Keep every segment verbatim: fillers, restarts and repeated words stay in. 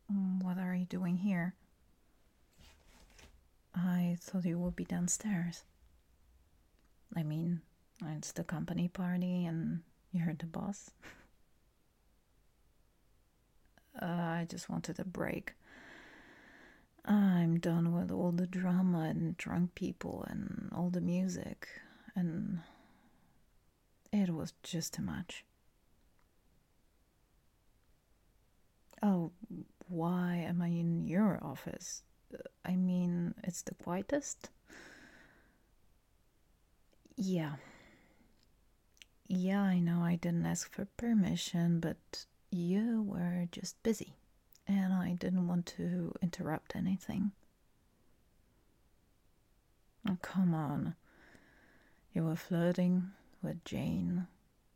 Mm, what are you doing here? I thought you would be downstairs. I mean, it's the company party and you're the boss. Uh, I just wanted a break. I'm done with all the drama and drunk people and all the music, and it was just too much. Oh, why am I in your office? I mean, it's the quietest. Yeah. Yeah, I know I didn't ask for permission, but you were just busy, and I didn't want to interrupt anything. Oh, come on. You were flirting with Jane.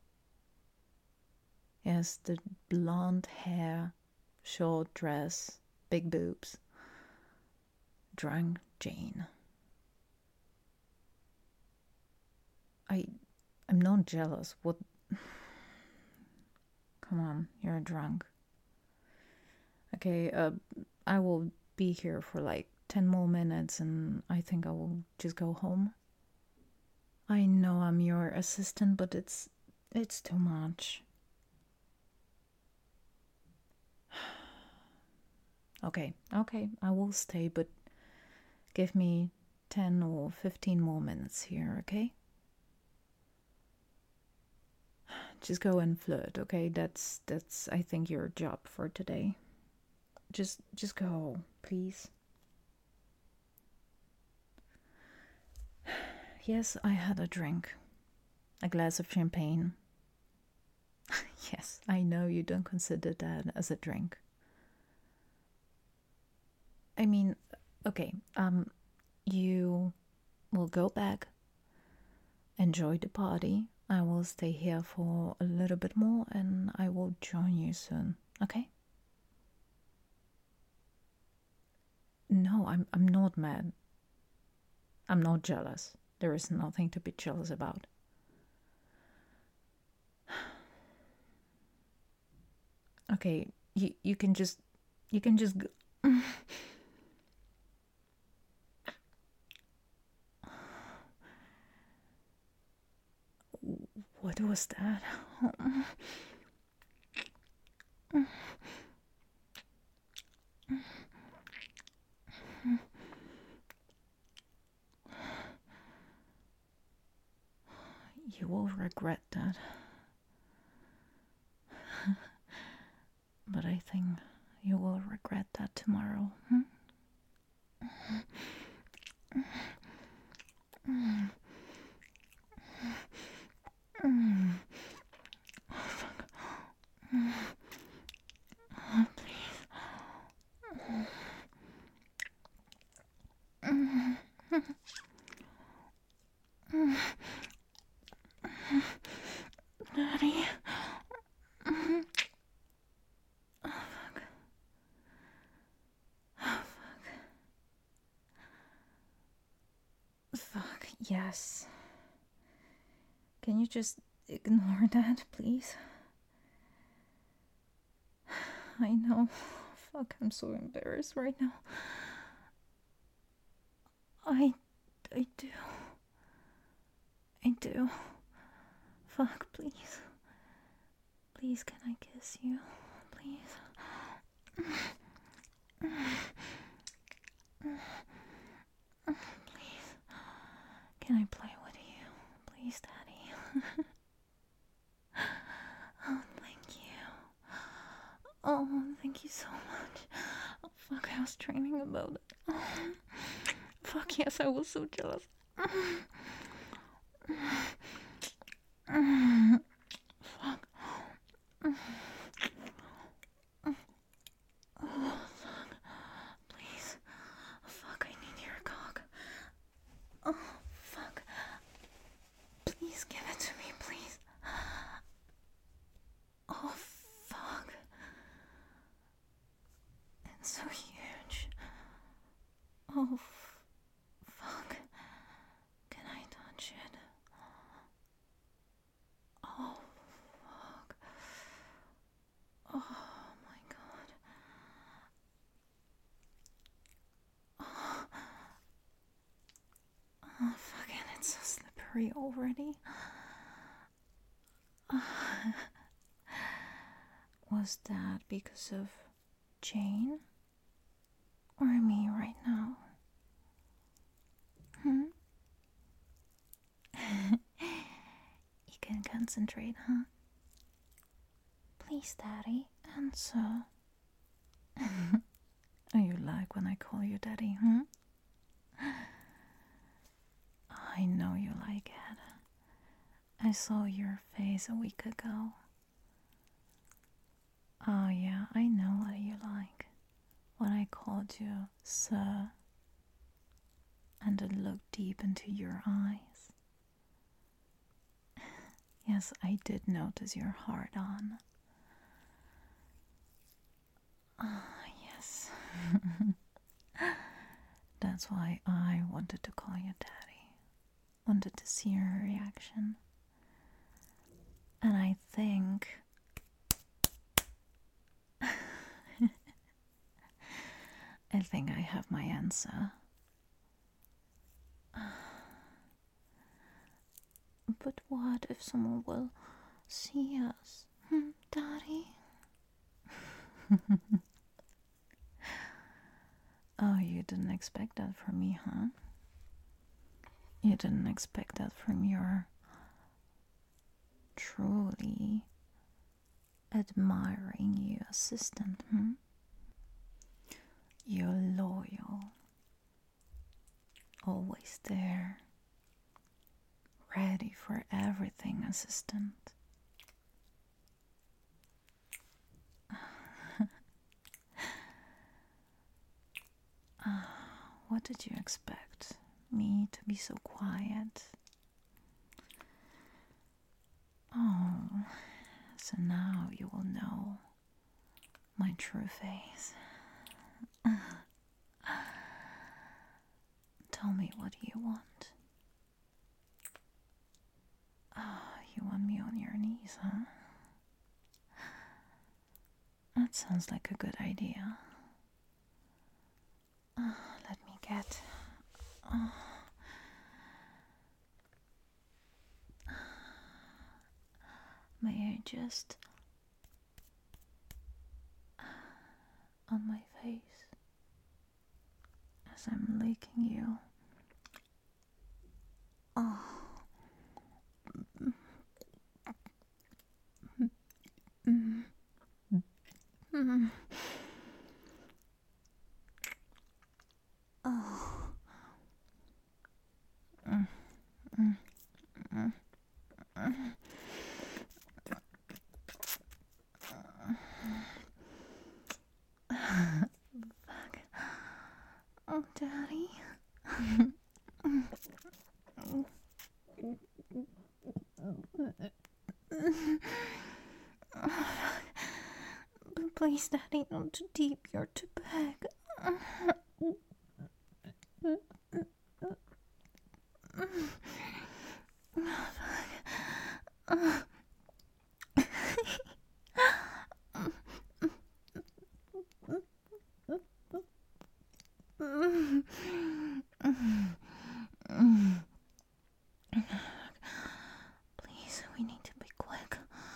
Yes, the blonde hair, short dress, big boobs. Drunk Jane. I I'm not jealous. What? Come on, you're drunk. Okay, uh, I will be here for like ten more minutes and I think I will just go home. I know I'm your assistant, but it's it's too much. Okay, okay, I will stay, but give me ten or fifteen more minutes here, okay? Just go and flirt, okay? That's that's I think your job for today. Just just go, please. Yes, I had a drink. A glass of champagne. Yes, I know you don't consider that as a drink. I mean, okay, um, you will go back, enjoy the party. I will stay here for a little bit more and I will join you soon, okay? No, I'm, I'm not mad. I'm not jealous. There is nothing to be jealous about. Okay, you, you can just, you can just. Go. What was that? You will regret that. But I think you will regret that tomorrow. Hmm? Daddy. Fuck, yes. Can you just ignore that, please? I know. Fuck, I'm so embarrassed right now. I. I do. I do. Fuck, please. Please, can I kiss you? Please. Please. Can I play with you? Please, Daddy. Oh, thank you. Oh, thank you so much. Oh, fuck, I was dreaming about it. Oh, fuck, yes, I was so jealous. Fuck. Oh, fuck. Please. Fuck, I need your cock. Oh, fuck. Please give it to me, please. Oh, fuck. It's so huge. Oh, fuck. Can I touch it? Oh, fuck. Oh, my God. Oh, fucking, it's so slippery already. Was that because of Jane? Or me right now? Hmm? You can concentrate, huh? Please, Daddy, answer. Oh, you like when I call you Daddy, hmm? I know you like it. I saw your face a week ago. Oh, yeah, I know what you like. When I called you Sir, and I looked deep into your eyes. Yes, I did notice your heart on. Ah, yes. That's why I wanted to call you Daddy. Wanted to see your reaction. And I think I think I have my answer. But what if someone will see us? Hmm, Daddy? Oh, you didn't expect that from me, huh? You didn't expect that from your truly admiring you assistant, hmm? You're loyal. Always there. Ready for everything, assistant. uh, what did you expect? Me to be so quiet? Oh, so now you will know my true face. Tell me, what do you want? Oh, you want me on your knees, huh? That sounds like a good idea. Uh, let me get... Uh, may I just... on my face as I'm licking you. Oh. Mm. Mm. Oh. Mm. Mm. Mm. Mm. Fuck. Oh, Daddy. Please, Daddy, not too deep. You're too big. Please, we need to be quick.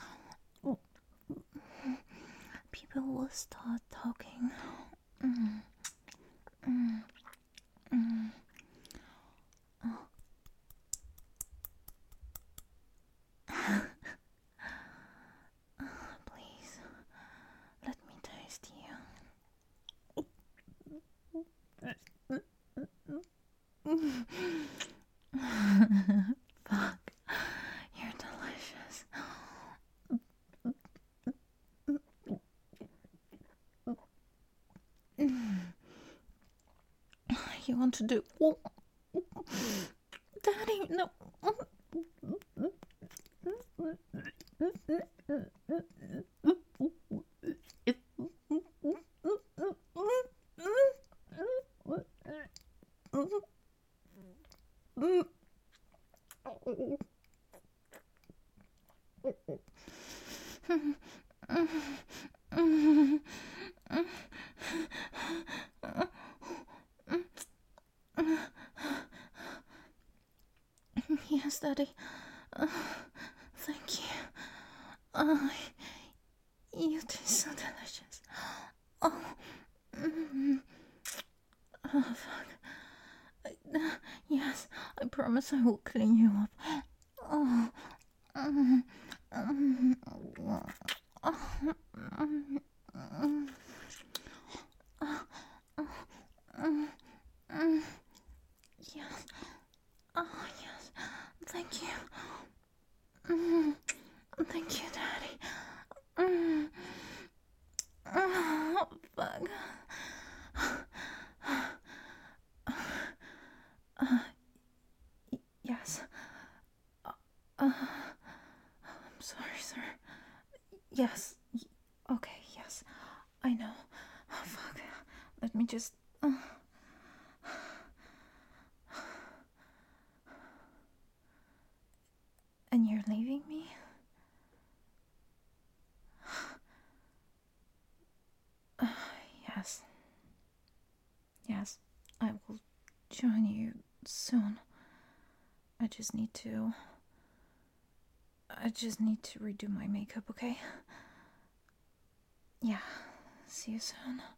People will start talking. Mm. Mm. Mm. Oh. Please, let me taste you. Fuck, you're delicious. You want to do... Daddy, no. Daddy. Uh, thank you. Uh, you taste so delicious. Oh, mm, oh fuck. Uh, yes, I promise I will clean you up. Oh, mm, mm, oh, mm, mm, mm, mm. Yes. Oh, yes. Thank you. Mm, thank you, Daddy. Mm. Oh, fuck. Uh, yes. Uh, I'm sorry, sir. Yes. Okay, yes. I know. Oh, fuck. Let me just. Uh. And you're leaving me? Uh, yes. Yes. I will join you soon. I just need to. I just need to redo my makeup, okay? Yeah. See you soon.